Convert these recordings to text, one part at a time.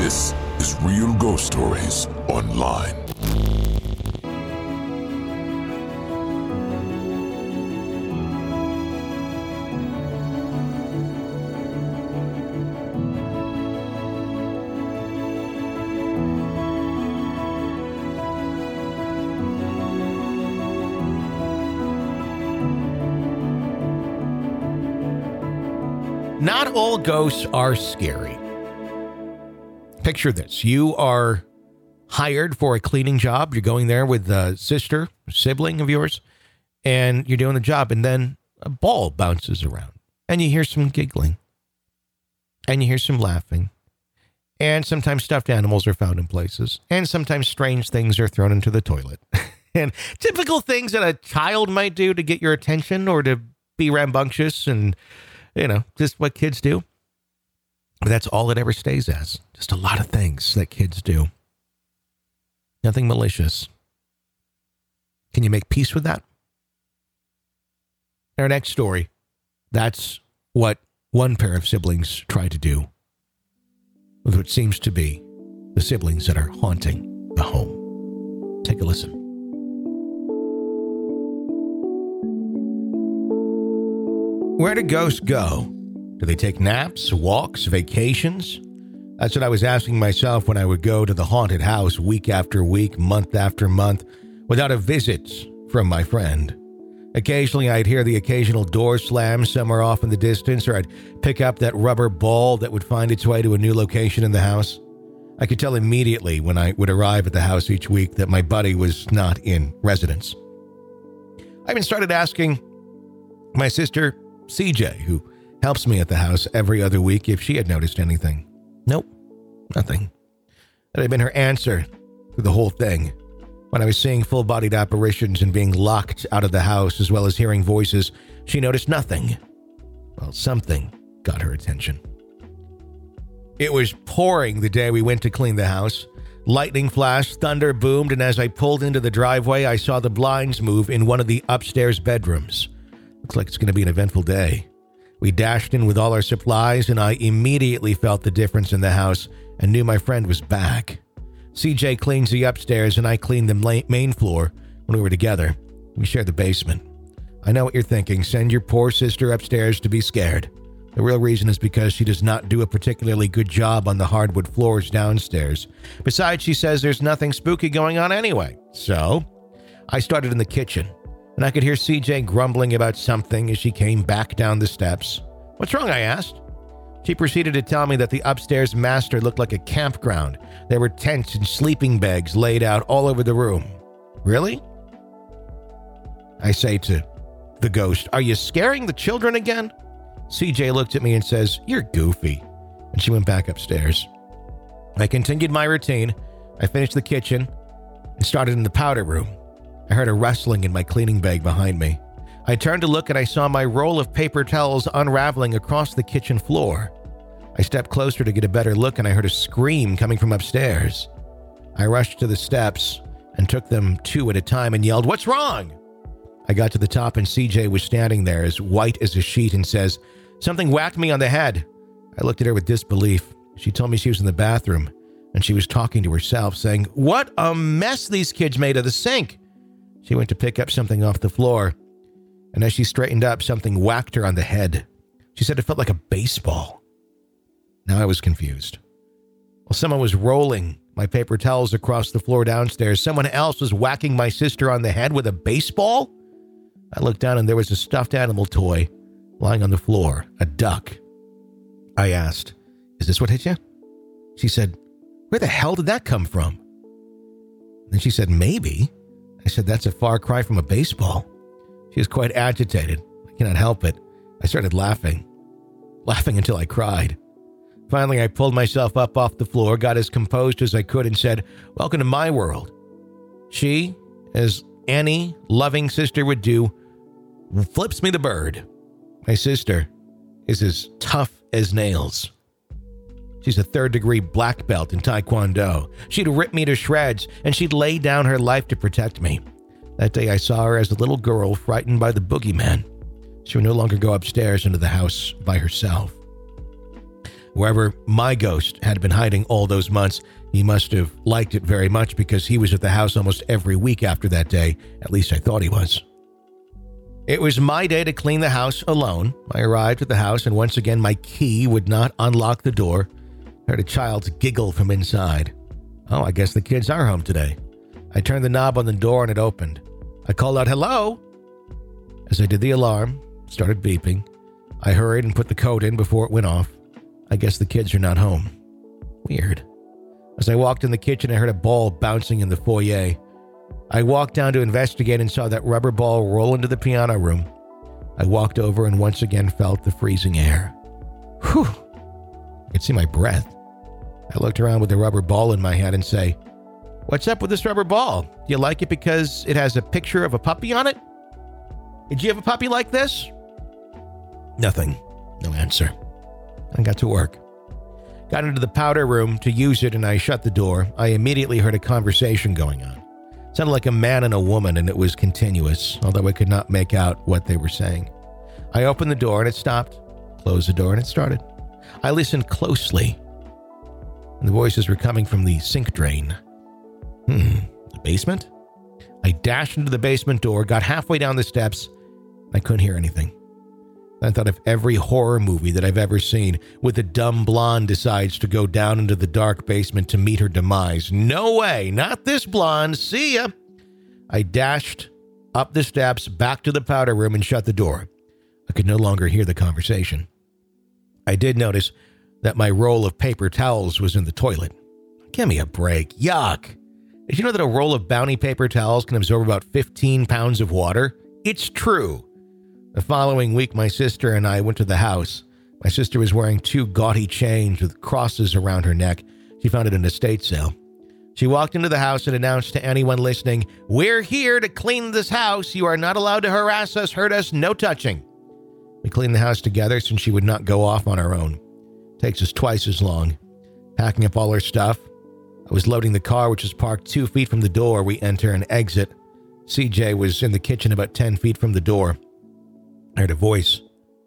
This is Real Ghost Stories Online. Not all ghosts are scary. Picture this. You are hired for a cleaning job. You're going there with a sister, sibling of yours, and you're doing the job, and then a ball bounces around, and you hear some giggling, and you hear some laughing, and sometimes stuffed animals are found in places, and sometimes strange things are thrown into the toilet. And typical things that a child might do to get your attention or to be rambunctious and, just what kids do. But that's all it ever stays as. Just a lot of things that kids do. Nothing malicious. Can you make peace with that? In our next story, that's what one pair of siblings try to do with what seems to be the siblings that are haunting the home. Take a listen. Where do ghosts go? Do they take naps, walks, vacations? That's what I was asking myself when I would go to the haunted house week after week, month after month, without a visit from my friend. Occasionally, I'd hear the occasional door slam somewhere off in the distance, or I'd pick up that rubber ball that would find its way to a new location in the house. I could tell immediately when I would arrive at the house each week that my buddy was not in residence. I even started asking my sister, CJ, who helps me at the house every other week, if she had noticed anything. Nope, nothing. That had been her answer to the whole thing. When I was seeing full-bodied apparitions and being locked out of the house, as well as hearing voices, she noticed nothing. Well, something got her attention. It was pouring the day we went to clean the house. Lightning flashed, thunder boomed, and as I pulled into the driveway, I saw the blinds move in one of the upstairs bedrooms. Looks like it's going to be an eventful day. We dashed in with all our supplies, and I immediately felt the difference in the house and knew my friend was back. CJ cleans the upstairs, and I cleaned the main floor when we were together. We shared the basement. I know what you're thinking. Send your poor sister upstairs to be scared. The real reason is because she does not do a particularly good job on the hardwood floors downstairs. Besides, she says there's nothing spooky going on anyway. So, I started in the kitchen, and I could hear CJ grumbling about something as she came back down the steps. What's wrong? I asked. She proceeded to tell me that the upstairs master looked like a campground. There were tents and sleeping bags laid out all over the room. Really? I say to the ghost, are you scaring the children again? CJ looked at me and says, you're goofy. And she went back upstairs. I continued my routine. I finished the kitchen and started in the powder room. I heard a rustling in my cleaning bag behind me. I turned to look and I saw my roll of paper towels unraveling across the kitchen floor. I stepped closer to get a better look and I heard a scream coming from upstairs. I rushed to the steps and took them two at a time and yelled, what's wrong? I got to the top and CJ was standing there as white as a sheet and says, something whacked me on the head. I looked at her with disbelief. She told me she was in the bathroom and she was talking to herself saying, what a mess these kids made of the sink. She went to pick up something off the floor, and as she straightened up, something whacked her on the head. She said it felt like a baseball. Now I was confused. While someone was rolling my paper towels across the floor downstairs, someone else was whacking my sister on the head with a baseball? I looked down and there was a stuffed animal toy lying on the floor, a duck. I asked, is this what hit you? She said, where the hell did that come from? Then she said, maybe. I said, that's a far cry from a baseball. She was quite agitated. I cannot help it. I started laughing until I cried. Finally, I pulled myself up off the floor, got as composed as I could, and said, welcome to my world. She, as any loving sister would do, flips me the bird. My sister is as tough as nails. She's a third-degree black belt in Taekwondo. She'd rip me to shreds, and she'd lay down her life to protect me. That day I saw her as a little girl frightened by the boogeyman. She would no longer go upstairs into the house by herself. Wherever my ghost had been hiding all those months, he must have liked it very much because he was at the house almost every week after that day. At least I thought he was. It was my day to clean the house alone. I arrived at the house and once again my key would not unlock the door. I heard a child's giggle from inside. Oh, I guess the kids are home today. I turned the knob on the door and it opened. I called out, "Hello?" As I did, the alarm started beeping. I hurried and put the code in before it went off. I guess the kids are not home. Weird. As I walked in the kitchen, I heard a ball bouncing in the foyer. I walked down to investigate and saw that rubber ball roll into the piano room. I walked over and once again felt the freezing air. Whew! I could see my breath. I looked around with the rubber ball in my hand and say, "What's up with this rubber ball? Do you like it because it has a picture of a puppy on it? Did you have a puppy like this?" Nothing. No answer. I got to work. Got into the powder room to use it and I shut the door. I immediately heard a conversation going on. It sounded like a man and a woman and it was continuous, although I could not make out what they were saying. I opened the door and it stopped. Closed the door and it started. I listened closely. And the voices were coming from the sink drain. The basement? I dashed into the basement door, got halfway down the steps. I couldn't hear anything. I thought of every horror movie that I've ever seen, with the dumb blonde decides to go down into the dark basement to meet her demise. No way, not this blonde. See ya. I dashed up the steps, back to the powder room, and shut the door. I could no longer hear the conversation. I did notice that my roll of paper towels was in the toilet. Give me a break. Yuck. Did you know that a roll of Bounty paper towels can absorb about 15 pounds of water? It's true. The following week, my sister and I went to the house. My sister was wearing 2 gaudy chains with crosses around her neck. She found it in an estate sale. She walked into the house and announced to anyone listening, "We're here to clean this house. You are not allowed to harass us, hurt us, no touching." We cleaned the house together since she would not go off on her own. Takes us twice as long. Packing up all her stuff. I was loading the car, which was parked 2 feet from the door we enter and exit. CJ was in the kitchen about 10 feet from the door. I heard a voice.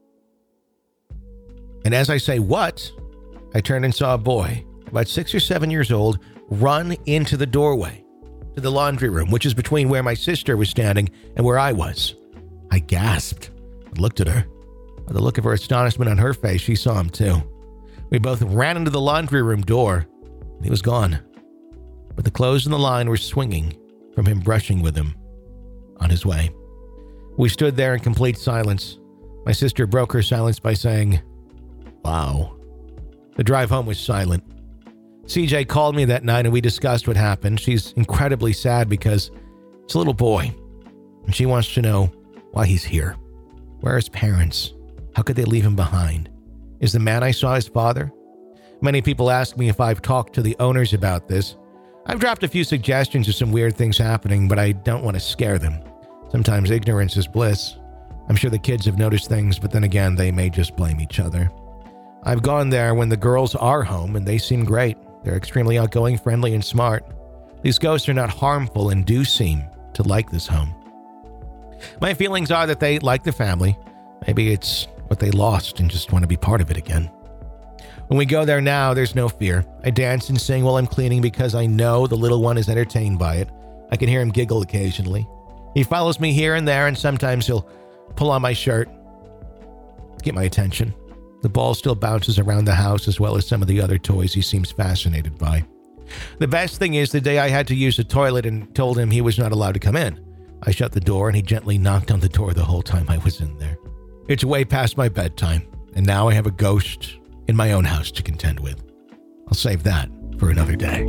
And as I say, "What?" I turned and saw a boy, about 6 or 7 years old, run into the doorway to the laundry room, which is between where my sister was standing and where I was. I gasped. I looked at her. By the look of her astonishment on her face, she saw him too. We both ran into the laundry room door, and he was gone. But the clothes in the line were swinging from him brushing with him on his way. We stood there in complete silence. My sister broke her silence by saying, "Wow." The drive home was silent. CJ called me that night and we discussed what happened. She's incredibly sad because it's a little boy, and she wants to know why he's here. Where are his parents? How could they leave him behind? Is the man I saw his father? Many people ask me if I've talked to the owners about this. I've dropped a few suggestions of some weird things happening, but I don't want to scare them. Sometimes ignorance is bliss. I'm sure the kids have noticed things, but then again, they may just blame each other. I've gone there when the girls are home, and they seem great. They're extremely outgoing, friendly, and smart. These ghosts are not harmful and do seem to like this home. My feelings are that they like the family. Maybe it's what they lost and just want to be part of it again. When we go there now, there's no fear. I dance and sing while I'm cleaning because I know the little one is entertained by it. I can hear him giggle occasionally. He follows me here and there, and sometimes he'll pull on my shirt to get my attention. The ball still bounces around the house as well as some of the other toys he seems fascinated by. The best thing is the day I had to use the toilet and told him he was not allowed to come in. I shut the door and he gently knocked on the door the whole time I was in there. It's way past my bedtime, and now I have a ghost in my own house to contend with. I'll save that for another day.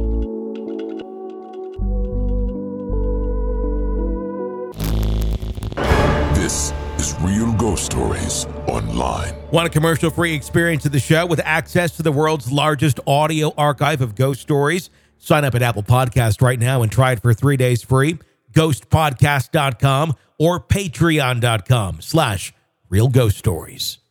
This is Real Ghost Stories Online. Want a commercial-free experience of the show with access to the world's largest audio archive of ghost stories? Sign up at Apple Podcast right now and try it for 3 days free. Ghostpodcast.com or patreon.com/realghoststories.